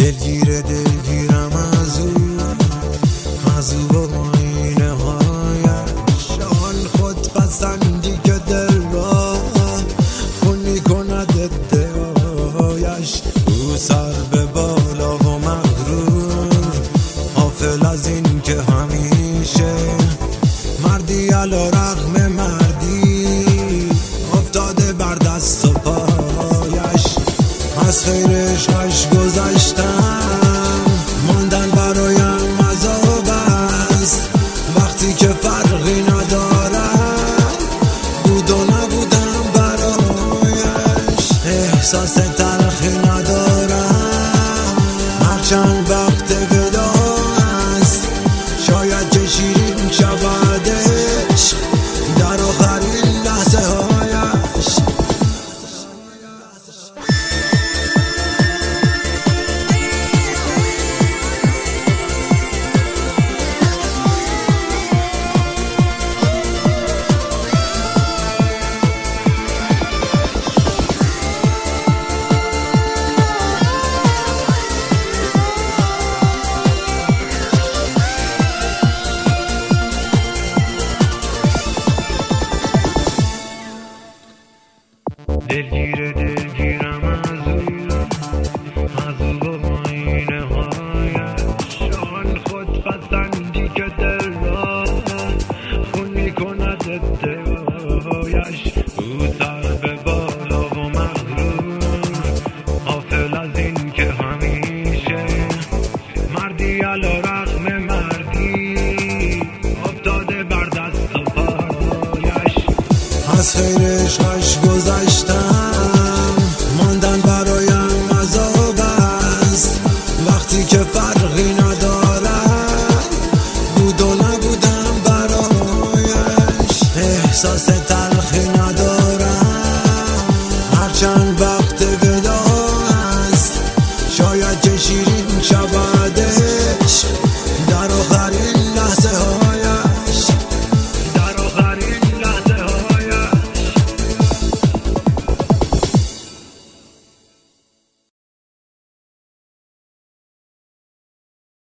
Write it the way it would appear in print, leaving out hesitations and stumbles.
دلگیرم از او و آینه هایش. آن خود پسندی که دل را خونی کند ادعایش. او سر به بالا و مغرور، غافل از این که همیشه مردی علی رغم مردی افتاده بر دست و پایش. از خیرش گذشتم